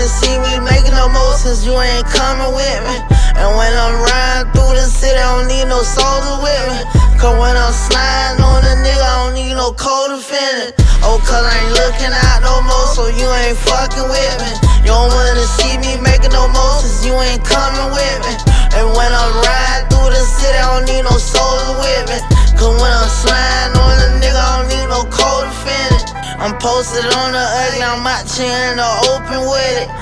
See me making no more since you ain't coming with me. And when I'm riding through the city, I don't need no soldier with me. Cause when I'm sliding on a nigga, I don't need no co-defendant. Oh, cause I ain't looking out no more, so you ain't fucking with me. You don't wanna see me making no more since you ain't coming with me. And when I'm riding through the city, I don't need no soldier with me. Cause when I'm sliding on a nigga, I don't need no co-defendant. I'm posted on the ugly, I'm out here in the open with it.